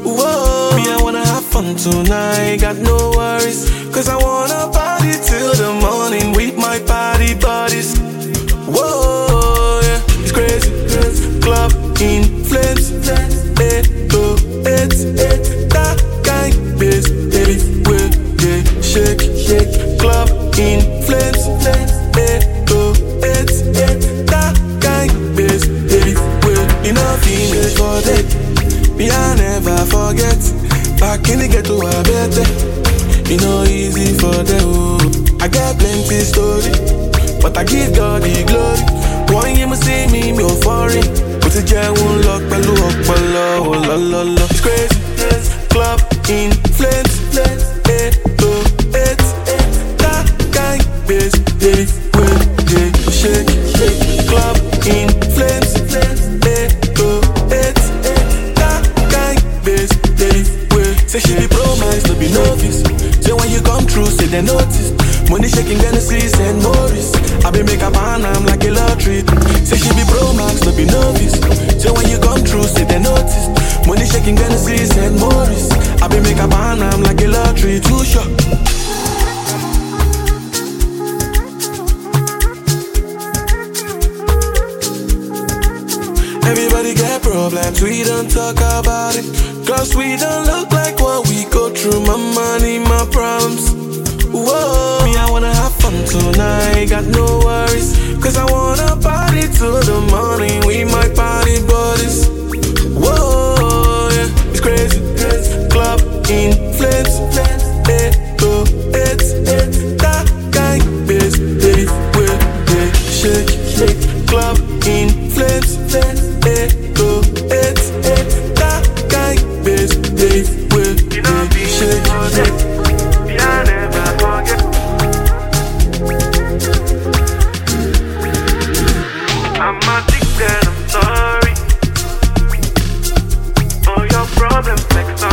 Whoa, me, I wanna have fun tonight, got no worries. Cause I wanna party till the morning with my party buddies. Whoa, yeah, it's crazy. Club in flames. Echo, it's that kind bass, baby, we shake. Club in flames. Echo, it's that kind bass, baby, we enough image for that. Me, I never forget. Back in the ghetto, I bet it no easy for them. I got plenty story, but I give God the glory. One year me see me foreign, but the jet won't lock my look, oh la la la. It's crazy, club in flames. Echo, it's that kind bass, baby, we shake. Club in flames. Echo, it's that kind bass, baby, we. Say she be pro max, no be novice. Say when you come through, say they notice. Money shaking Genesis and Morris. I be make a pan, I'm like a lottery. Say she be pro max, no be novice. Say when you come through, say they notice. Money shaking Genesis and Morris. I be make a pan, I'm like a lottery. Too sure. Everybody get problems, we don't talk about it. Cause we don't look like what we go through. My money, my problems. Whoa, me, I wanna have fun tonight, got no worries. Cause I wanna party till the morning with my party buddies. Whoa, yeah, it's crazy. Club in flames. Echo, it's that kind bass, baby, we shake. Club in flames. Echo, it's that kind bass, baby, we shake. I'm addicted, I'm sorry. All your problems like